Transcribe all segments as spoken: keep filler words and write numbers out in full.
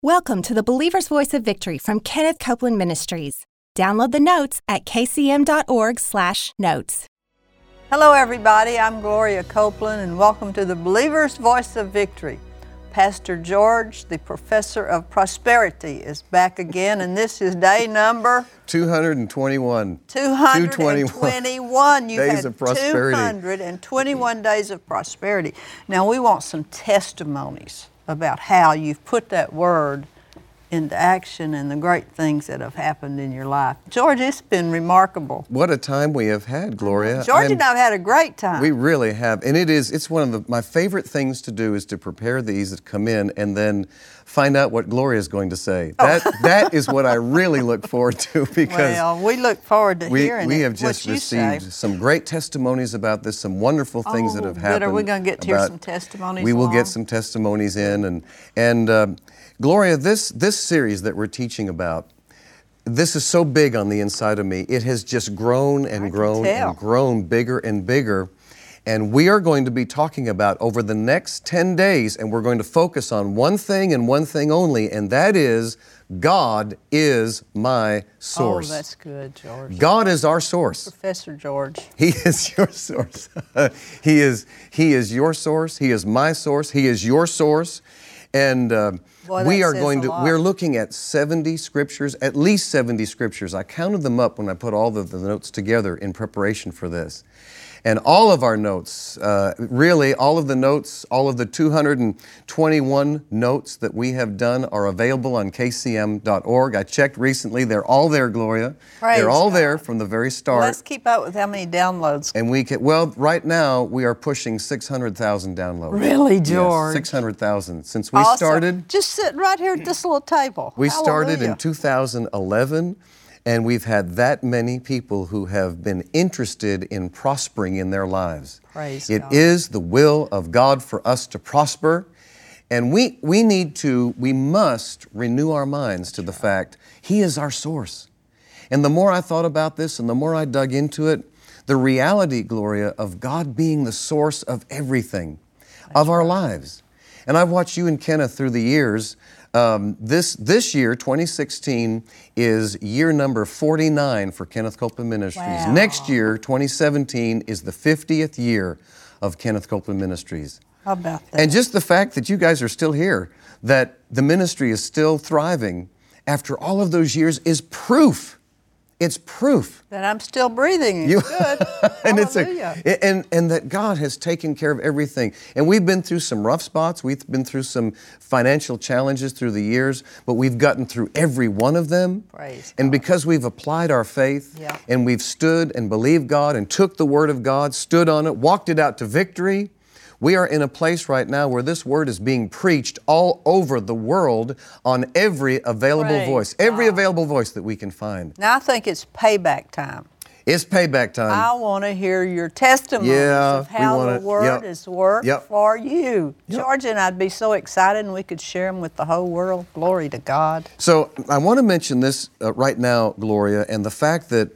Welcome to the Believer's Voice of Victory from Kenneth Copeland Ministries. Download the notes at k c m dot org slash notes. Hello everybody, I'm Gloria Copeland and welcome to the Believer's Voice of Victory. Pastor George, the Professor of Prosperity, is back again, and this is day number two hundred twenty-one. two hundred twenty-one. You've days had of prosperity. two hundred twenty-one days of prosperity. Now we want some testimonies about how you've put that word into action and the great things that have happened in your life. George, it's been remarkable. What a time we have had, Gloria. George I'm, and I have had a great time. We really have. And it is, it's one of the, my favorite things to do is to prepare these that come in and then find out what Gloria is going to say. Oh. That That is what I really look forward to because well, we look forward to we, hearing we it, have just what you received say. some great testimonies about this, some wonderful things Oh, that have good. happened. Are we going to get to hear about- some testimonies We will along? get some testimonies in. And, and um, Gloria, this, this series that we're teaching about, this is so big on the inside of me. It has just grown and I can grown tell. and grown bigger and bigger. And we are going to be talking about over the next ten days, and we're going to focus on one thing and one thing only, and that is God is my source. Oh, that's good, George. God is our source. Professor George. He is your source. he is He is your source. He is my source. He is your source. And uh, Boy, we that are says going a to, lot. we're looking at seventy scriptures, at least seventy scriptures. I counted them up when I put all of the notes together in preparation for this. And all of our notes, uh, really all of the notes, all of the two hundred twenty-one notes that we have done are available on k c m dot org. I checked recently, they're all there, Gloria. Praise they're all God. there from the very start. Let's keep up with how many downloads. And we can, well, right now we are pushing six hundred thousand downloads. Really, George? Yes, six hundred thousand. Since we Awesome. started, Just sitting right here at this little table. we started Hallelujah. in two thousand eleven, and we've had that many people who have been interested in prospering in their lives. Praise It God. is the will of God for us to prosper, and we, we need to, we must renew our minds to the fact He is our source. And the more I thought about this and the more I dug into it, the reality, Gloria, of God being the source of everything, of our lives. And I've watched you and Kenneth through the years. Um, this this year, twenty sixteen, is year number forty-nine for Kenneth Copeland Ministries. Wow. Next year, twenty seventeen, is the fiftieth year of Kenneth Copeland Ministries. How about that? And just the fact that you guys are still here, that the ministry is still thriving after all of those years is proof. It's proof. that I'm still breathing. It's You- good. and it's Hallelujah. a, and and that God has taken care of everything. And we've been through some rough spots. We've been through some financial challenges through the years, but we've gotten through every one of them. Praise And God. because we've applied our faith Yeah. and we've stood and believed God and took the word of God, stood on it, walked it out to victory, we are in a place right now where this word is being preached all over the world on every available Praise voice, every God. available voice that we can find. Now I think it's payback time. It's payback time. I want to hear your testimonies Yeah, of we how wanna- the Word yep, has worked yep. for you. Yep. George and I'd be so excited and we could share them with the whole world. Glory to God. So I want to mention this uh, right now, Gloria, and the fact that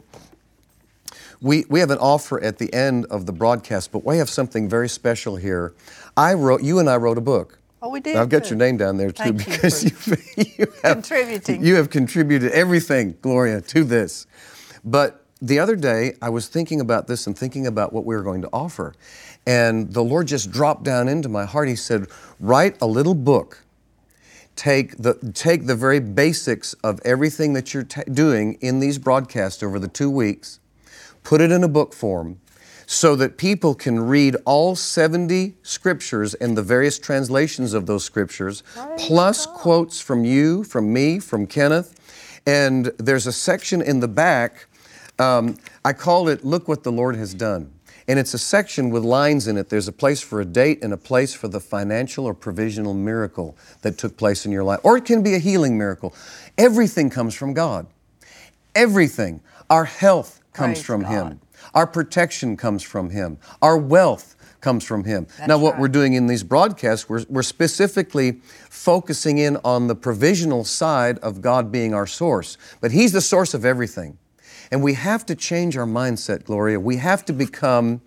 we, we have an offer at the end of the broadcast, but we have something very special here. I wrote, you and I wrote a book. Oh, we did. I've got too. your name down there too Thank you because for you, you have contributing. You have contributed everything, Gloria, to this. But the other day, I was thinking about this and thinking about what we were going to offer. And the Lord just dropped down into my heart. He said, write a little book. Take the, take the very basics of everything that you're ta- doing in these broadcasts over the two weeks, put it in a book form, so that people can read all seventy scriptures and the various translations of those scriptures, Praise plus God. quotes from you, from me, from Kenneth. And there's a section in the back, um, I call it, Look What the Lord Has Done. And it's a section with lines in it. There's a place for a date and a place for the financial or provisional miracle that took place in your life. Or it can be a healing miracle. Everything comes from God. Everything. Our health comes Praise from God. Him. Our protection comes from Him. Our wealth comes from Him. That's now, what right. we're doing in these broadcasts, we're, we're specifically focusing in on the provisional side of God being our source. But He's the source of everything. And we have to change our mindset, Gloria. We have to become,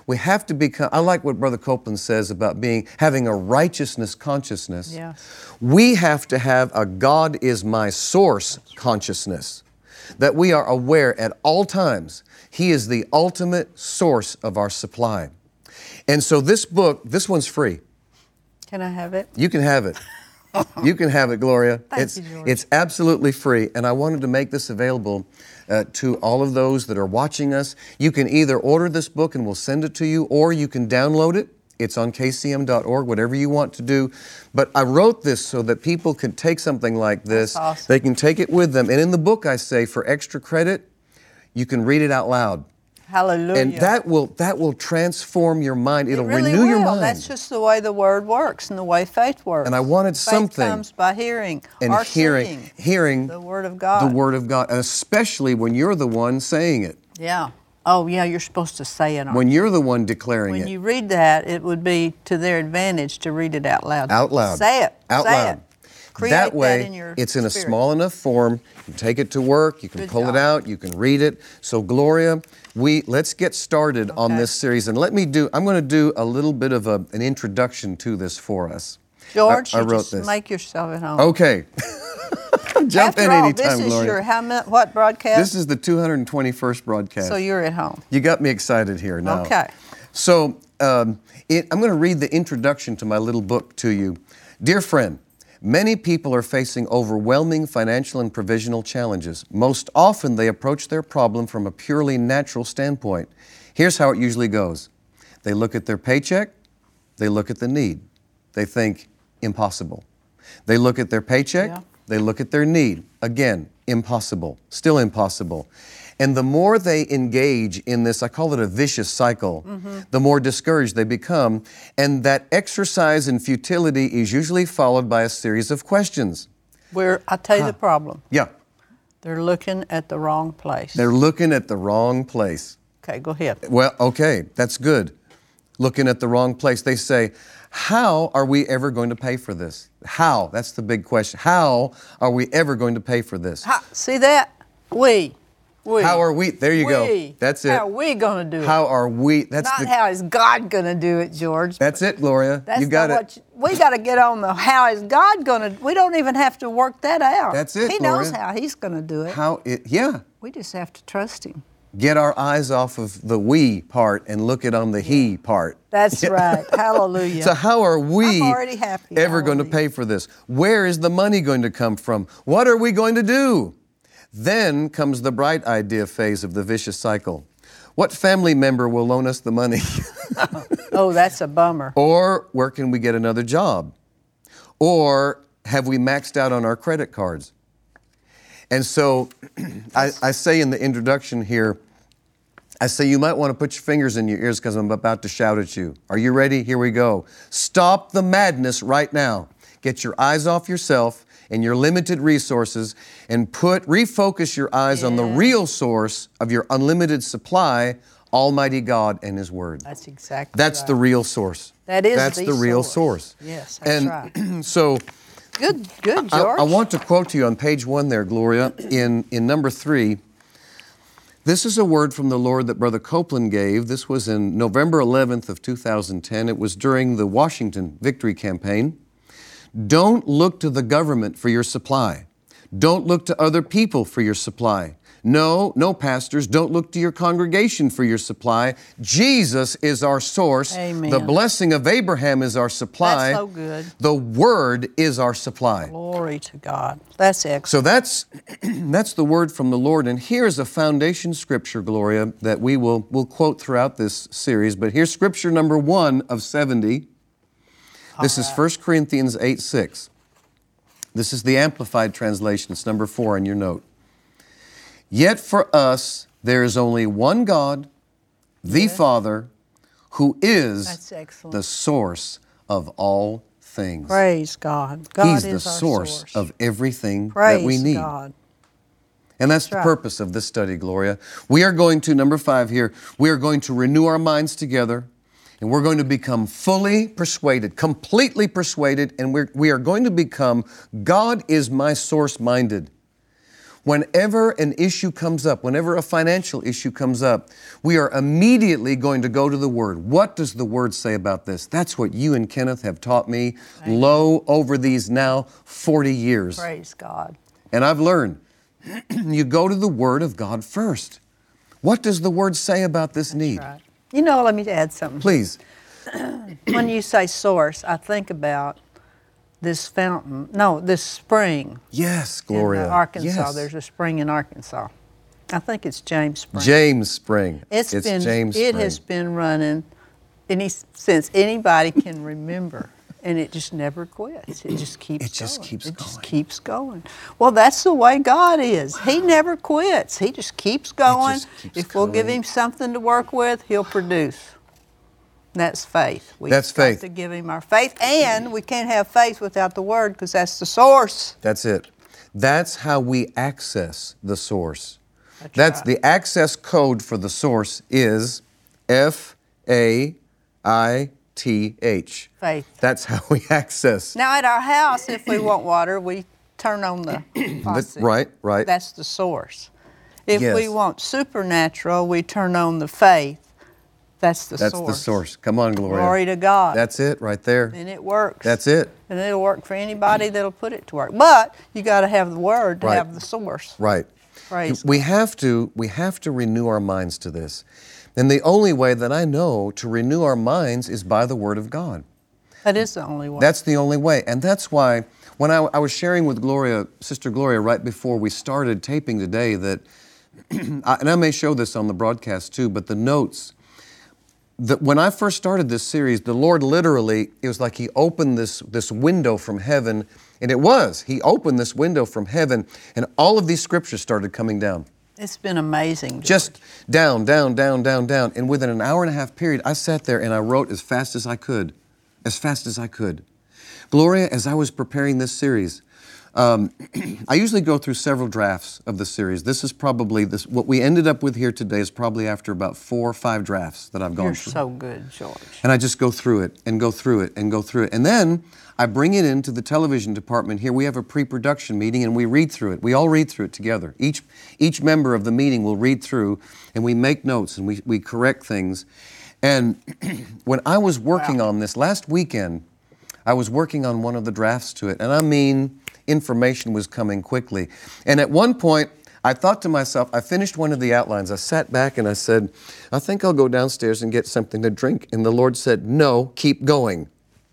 We have to become, I like what Brother Copeland says about being, having a righteousness consciousness. Yes. We have to have a God is my source consciousness, that we are aware at all times He is the ultimate source of our supply. And so this book, this one's free. Can I have it? You can have it. You can have it, Gloria. Thank it's, you, George. It's absolutely free, and I wanted to make this available uh, to all of those that are watching us. You can either order this book and we'll send it to you, or you can download it. It's on K C M dot org, whatever you want to do. But I wrote this so that people can take something like this. That's awesome. They can take it with them. And in the book, I say, for extra credit, you can read it out loud. Hallelujah. And that will that will transform your mind. It'll it really renew will. your mind. That's just the way the Word works and the way faith works. And I wanted faith something. comes by hearing and or hearing, seeing hearing the Word of God. The Word of God, and especially when you're the one saying it. Yeah. Oh, yeah, you're supposed to say it. When you're the one declaring when it. When you read that, it would be to their advantage to read it out loud. Out loud. Say it. Out say loud. It. Create that way, that in your it's in a spirit. small enough form. You can take it to work. You can Good pull job. it out. You can read it. So, Gloria, we let's get started on Okay. this series, and let me do. I'm going to do a little bit of a, an introduction to this for us. George, I, I you wrote just this. make yourself at home. Okay. Jump After in all, anytime, this is Gloria. your how ma- what broadcast? This is the two hundred twenty-first broadcast. So you're at home. You got me excited here now. Okay. So um, it, I'm going to read the introduction to my little book to you. Dear friend, many people are facing overwhelming financial and provisional challenges. Most often they approach their problem from a purely natural standpoint. Here's how it usually goes. They look at their paycheck, they look at the need. They think, impossible. They look at their paycheck, Yeah. they look at their need. Again, impossible, still impossible. And the more they engage in this, I call it a vicious cycle, mm-hmm. the more discouraged they become. And that exercise in futility is usually followed by a series of questions. Where I tell you Huh. the problem. Yeah, They're looking at the wrong place. they're looking at the wrong place. Okay, go ahead. Well, okay, that's good. Looking at the wrong place. They say, how are we ever going to pay for this? How? That's the big question. How are we ever going to pay for this? How, see that? We. We. How are we? There you we. go. That's it. How are we going to do it? How are we? That's Not the, how is God going to do it, George. That's it, Gloria. That's you got not it. what you, we got to get on the how is God going to. We don't even have to work that out. That's it, He knows Gloria. how He's going to do it. How it? Yeah. We just have to trust Him. Get our eyes off of the we part and look it on the he part. That's right. Hallelujah. So how are we I'm already happy. ever going to Hallelujah. pay for this? Where is the money going to come from? What are we going to do? Then comes the bright idea phase of the vicious cycle. What family member will loan us the money? Oh, that's a bummer. Or where can we get another job? Or have we maxed out on our credit cards? And so I, I say in the introduction here, I say you might want to put your fingers in your ears because I'm about to shout at you. Are you ready? Here we go. Stop the madness right now. Get your eyes off yourself and your limited resources and put refocus your eyes on the Yeah. real source of your unlimited supply, Almighty God and His Word. That's exactly That's right. the real source. That is That's the the real source. source. Yes, that's and right. so Good, good, I, George. I want to quote to you on page one there, Gloria, in, in number three. This is a word from the Lord that Brother Copeland gave. This was in November eleventh of two thousand ten. It was during the Washington Victory Campaign. Don't look to the government for your supply. Don't look to other people for your supply. No, no, pastors, don't look to your congregation for your supply. Jesus is our source. Amen. The blessing of Abraham is our supply. That's so good. The Word is our supply. Glory to God. That's excellent. So that's that's the word from the Lord. And here's a foundation scripture, Gloria, that we will will quote throughout this series. But here's scripture number one of seventy. This is First Corinthians eight six. This is the Amplified Translation. It's number four on your note. Yet for us there is only one God, the Yes. Father, who is That's excellent. the source of all things. Praise God. God He's is the our source, source of everything Praise that we need. God. And that's the right. purpose of this study, Gloria. We are going to, number five here, we are going to renew our minds together, and we're going to become fully persuaded, completely persuaded, and we're, we are going to become God is my source minded. Whenever an issue comes up, whenever a financial issue comes up, we are immediately going to go to the Word. What does the Word say about this? That's what you and Kenneth have taught me, Thank lo, over these now forty years. Praise God. And I've learned, you go to the Word of God first. What does the Word say about this That's need? right. You know, let me add something. Please. When you say source, I think about this fountain, no, this spring. Yes, Gloria. In Arkansas, Yes. there's a spring in Arkansas. I think it's James Spring. James Spring. It's been, James it Spring. has been running any, since anybody can remember, and it just never quits. It just keeps It just going. keeps it just going. keeps going. Well, that's the way God is. He never quits. He just keeps going. just keeps if we'll give going. him something to work with, he'll produce. That's faith. We That's got faith. to give him our faith, and we can't have faith without the Word because that's the source. That's it. That's how we access the source. That's That's right. the access code for the source is F A I T H. Faith. That's how we access. Now, at our house, if we want water, we turn on the faucet. right, right. That's the source. If Yes. we want supernatural, we turn on the faith. That's the That's source. the source. Come on, Gloria. Glory to God. That's it right there. and it works. That's it. And it'll work for anybody that'll put it to work. But you got to have the Word to Right. have the source. Right. Praise We have to we have to renew our minds to this. And the only way that I know to renew our minds is by the Word of God. That is the only way. That's the only way. And that's why when I, I was sharing with Gloria, Sister Gloria, right before we started taping today, that, I- and I may show this on the broadcast too, but the notes, that when I first started this series, the Lord literally, it was like He opened this, this window from heaven, and it was. He opened this window from heaven, and all of these scriptures started coming down. It's been amazing. George. Just down, down, down, down, down. And within an hour and a half period, I sat there and I wrote as fast as I could, as fast as I could. Gloria, as I was preparing this series, um, I usually go through several drafts of the series. This is probably, this. what we ended up with here today is probably after about four or five drafts that I've gone You're through. so good, George. And I just go through it and go through it and go through it. And then I bring it into the television department here. We have a pre-production meeting and we read through it. We all read through it together. Each, each member of the meeting will read through and we make notes and we, we correct things. And when I was working Wow. on this last weekend, I was working on one of the drafts to it. And I mean, information was coming quickly. And at one point, I thought to myself, I finished one of the outlines. I sat back and I said, I think I'll go downstairs and get something to drink. And the Lord said, no, keep going.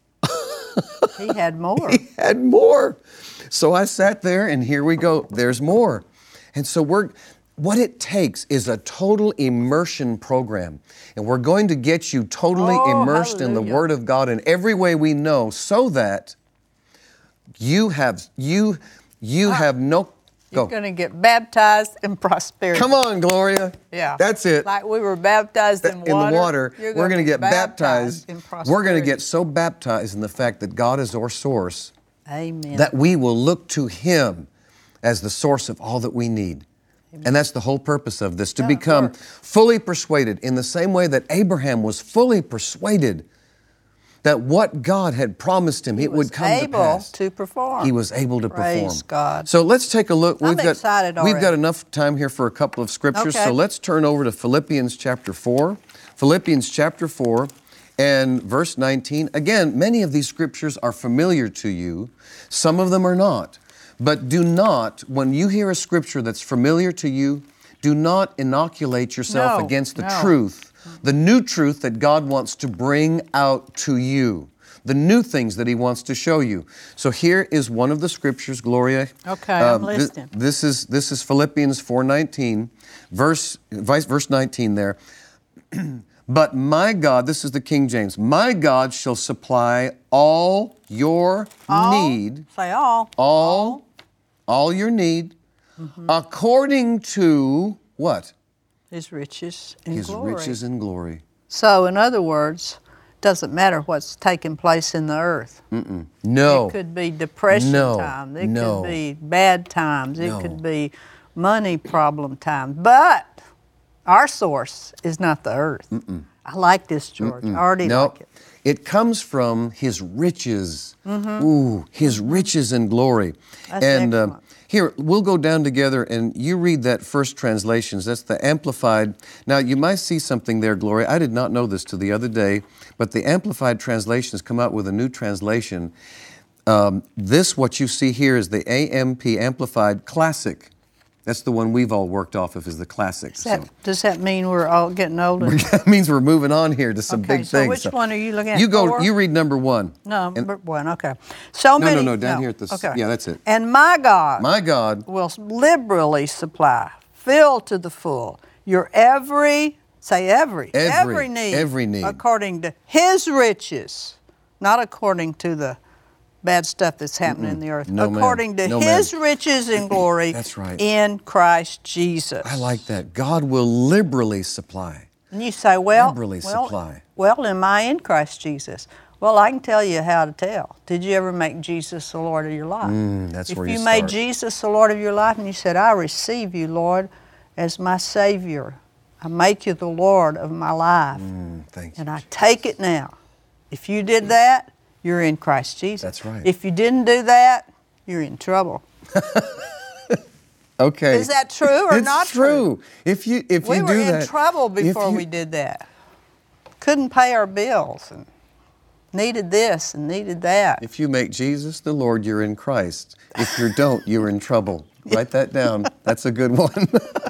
He had more. He had more. So I sat there and here we go. There's more. And so we're, what it takes is a total immersion program. And we're going to get you totally Oh, immersed in the hallelujah. Word of God in every way we know so that you have, you, you have no, You're go. going to get baptized in prosperity. Come on, Gloria. Yeah. That's it. Like we were baptized in water. In the water, you're we're going to get baptized baptized. in We're going to prosperity. get so baptized in the fact that God is our source Amen. that we will look to Him as the source of all that we need. And that's the whole purpose of this, to Yeah, it become works. fully persuaded in the same way that Abraham was fully persuaded that what God had promised him, He it was would come able to pass. to perform. He was able to perform. Praise God. So let's take a look. I'm We've got, excited We've got already. enough time here for a couple of scriptures. Okay. So let's turn over to Philippians chapter four. Philippians chapter four and verse nineteen. Again, many of these scriptures are familiar to you. Some of them are not. But do not, when you hear a scripture that's familiar to you, do not inoculate yourself No, against the no. truth, the new truth that God wants to bring out to you, the new things that He wants to show you. So here is one of the scriptures, Gloria. Okay, I'm thi- listening. This is this is Philippians four nineteen, verse vice- verse nineteen there. But my God, this is the King James, my God shall supply all your All, need, Say all. all, all your need, Mm-hmm. according to what? His riches and His glory. riches and glory. So, in other words, doesn't matter what's taking place in the earth. No. It could be depression No. times. It No. could be bad times. It No. could be money problem times. But our source is not the earth. I like this, George. I already No, like it. it comes from His riches. Ooh, His riches and glory. That's and uh, excellent. here, we'll go down together and you read that first translations. That's the Amplified. Now, you might see something there, Gloria. I did not know this till the other day, but the Amplified translations come out with a new translation. Um, this, what you see here, is the A M P Amplified Classic. That's the one we've all worked off of, is the Classic. Does that, So. does that mean we're all getting older? That means we're moving on here to some Okay, big so things. which one are you looking at? You go. Four? You read number one. No, And- number one. Okay. So No, many. no, no, down here at the s- yeah, that's it. And my God My God, will liberally supply, fill to the full, your every, say every, Every, need, every need. according to His riches, not according to the bad stuff that's happening in the earth, No, ma'am. according to No, His ma'am. riches and glory That's right. in Christ Jesus. I like that. God will liberally supply. And you say, well, Liberally well, supply. well, am I in Christ Jesus? Well, I can tell you how to tell. Did you ever make Jesus the Lord of your life? Mm, that's if where you you made start. Jesus the Lord of your life and you said, I receive you, Lord, as my Savior. I make you the Lord of my life. Mm, thank you. And I take it now. If you did that, you're in Christ Jesus. That's right. If you didn't do that, you're in trouble. Okay. Is that true or it's not true? If you if we you were do in that, trouble if before you- we did that. Couldn't pay our bills and needed this and needed that. If you make Jesus the Lord, you're in Christ. If you don't, you're in trouble. Write that down. That's a good one.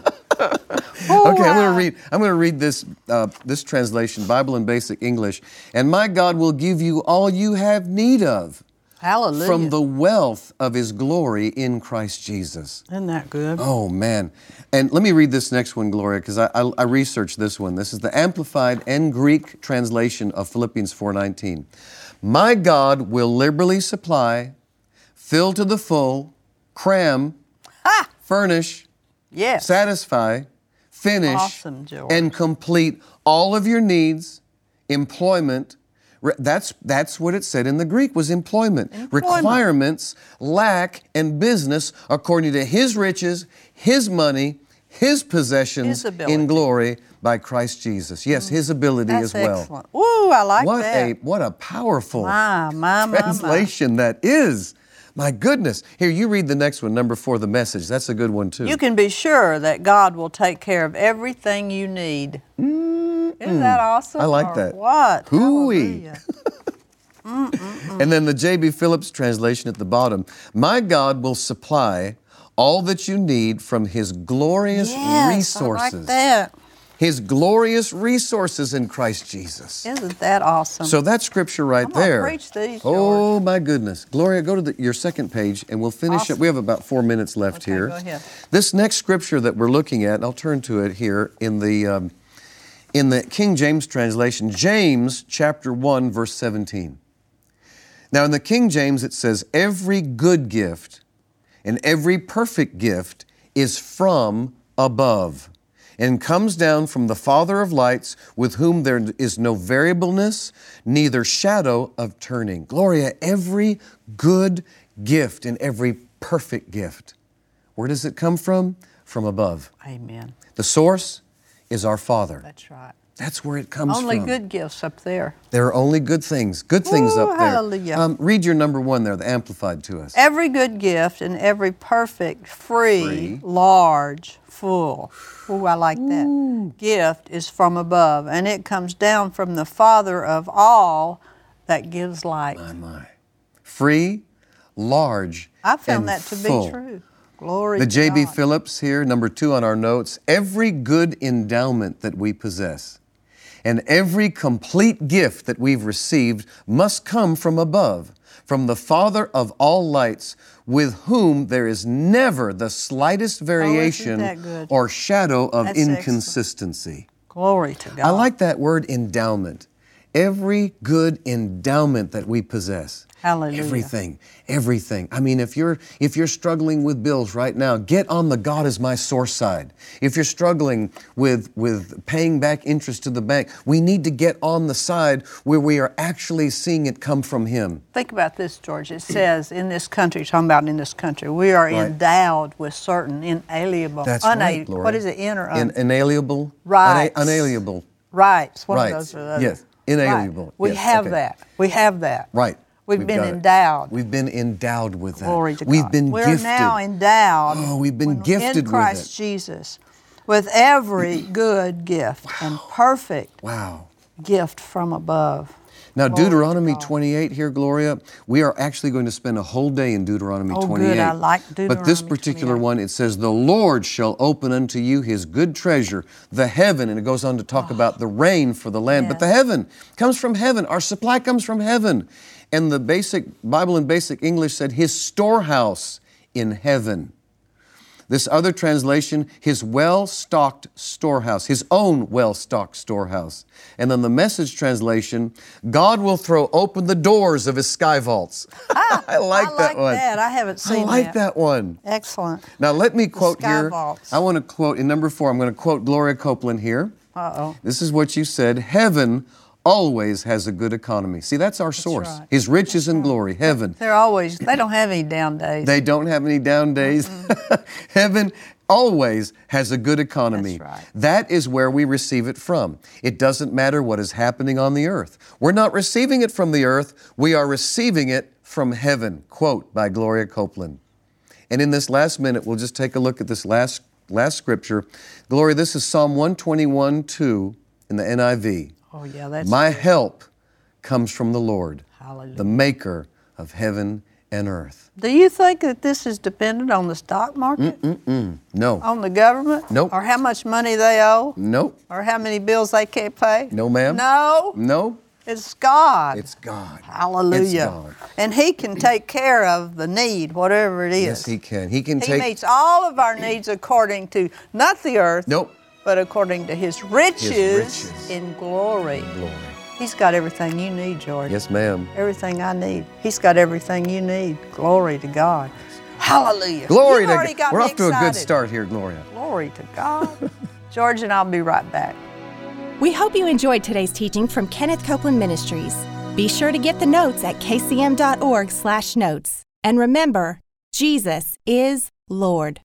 Oh, Okay, I'm going wow. to read. I'm going to read this uh, this translation, Bible in Basic English. And my God will give you all you have need of Hallelujah. from the wealth of His glory in Christ Jesus. Isn't that good? Oh man! And let me read this next one, Gloria, because I, I, I researched this one. This is the Amplified and Greek translation of Philippians four nineteen. My God will liberally supply, fill to the full, cram, Ha! furnish, Yes. satisfy, finish, Awesome, George. and complete all of your needs, employment. Re- That's, that's what it said in the Greek, was employment. Employment. Requirements, lack, and business according to His riches, His money, His possessions His ability. in glory by Christ Jesus. Yes, His ability That's as well. excellent. Ooh, I like What that. a what a powerful My, my, my, my. translation that is. My goodness. Here, you read the next one, number four, the Message. That's a good one too. You can be sure that God will take care of everything you need. Isn't that awesome? I like Or that. What? Hooey. Hallelujah. And then the J B Phillips translation at the bottom. My God will supply all that you need from His glorious Yes, resources. I like that. His glorious resources in Christ Jesus. Isn't that awesome? So that scripture right I'm gonna there. preach these, oh my goodness. Gloria, go to the, your second page and we'll finish Awesome. it. We have about four minutes left Okay, here. go ahead. This next scripture that we're looking at, and I'll turn to it here in the, um, in the King James translation, James chapter one, verse seventeen. Now in the King James it says, every good gift and every perfect gift is from above and comes down from the Father of lights, with whom there is no variableness, neither shadow of turning. Gloria, every good gift and every perfect gift. Where does it come from? From above. Amen. The source is our Father. That's right. That's where it comes Only from. good gifts up there. There are only good things, good things Ooh, up there. hallelujah. Um, read your number one there, the Amplified to us. Every good gift and every perfect, free, Free. large, full. Ooh, I like that. Gift is from above, and it comes down from the Father of all that gives light. My, my. Free, large, I found and that to full. be true. Glory The to J B God. Phillips here, number two on our notes. Every good endowment that we possess and every complete gift that we've received must come from above, from the Father of all lights, with whom there is never the slightest variation Oh, that good? or shadow of That's excellent. inconsistency. Glory to God. I like that word endowment. Every good endowment that we possess. Hallelujah. Everything, everything. I mean, if you're if you're struggling with bills right now, get on the God is my source side. If you're struggling with with paying back interest to the bank, we need to get on the side where we are actually seeing it come from Him. Think about this, George. It says in this country, talking about in this country, we are Right. endowed with certain inalienable, That's una- right, Gloria. what is it, in or un? In, inalienable, Rights. una- unalienable. Rights. One Rights. of those are the other. Yes. Inalienable. Right. We Yes. have Okay. that. We have that. Right. We've, We've been got it. endowed. We've been endowed with that. Glory to We've God. been We're gifted. now endowed. Oh, we've been when- gifted in Christ with it. Jesus with every good gift and perfect Wow. gift from above. Now, Glory to Deuteronomy God. twenty-eight here, Gloria, we are actually going to spend a whole day in Deuteronomy Oh, twenty-eight. good. I like But this Deuteronomy particular twenty-eight. one, it says, the Lord shall open unto you his good treasure, the heaven, and it goes on to talk about the rain for the land. But the Yes. heaven comes from heaven. Our supply comes from heaven. And the basic Bible in basic English said, his storehouse in heaven. This other translation, his well-stocked storehouse, his own well-stocked storehouse. And then the Message translation, God will throw open the doors of his sky vaults. Ah, I like I that like one. that. I haven't seen I like that. that one. Excellent. Now let me quote sky here. vaults. I want to quote in number four, I'm going to quote Gloria Copeland here. Uh-oh. This is what you said, heaven always has a good economy. See, that's our source. right. His riches and glory, heaven. They're always, they don't have any down days. They don't have any down days. Heaven always has a good economy. That's right. That is where we receive it from. It doesn't matter what is happening on the earth. We're not receiving it from the earth. We are receiving it from heaven. Quote by Gloria Copeland. And in this last minute, we'll just take a look at this last, last scripture. Gloria, this is Psalm one twenty-one, two in the N I V. Oh, yeah, that's My good. help comes from the Lord, Hallelujah. the maker of heaven and earth. Do you think that this is dependent on the stock market? Mm-mm. No. On the government? Nope. Or how much money they owe? Nope. Or how many bills they can't pay? No, ma'am. No. No. It's God. It's God. Hallelujah. It's God. And He can take care of the need, whatever it is. Yes, He can. He can He take. meets all of our needs according to, not the earth, Nope. but according to His riches, riches. in glory. Glory. He's got everything you need, George. Yes, ma'am. Everything I need. He's got everything you need. Glory to God. Hallelujah. Glory You've to already God. got We're me off to a good excited. start here, Gloria. Glory to God. George and I'll be right back. We hope you enjoyed today's teaching from Kenneth Copeland Ministries. Be sure to get the notes at k c m dot org slash notes. And remember, Jesus is Lord.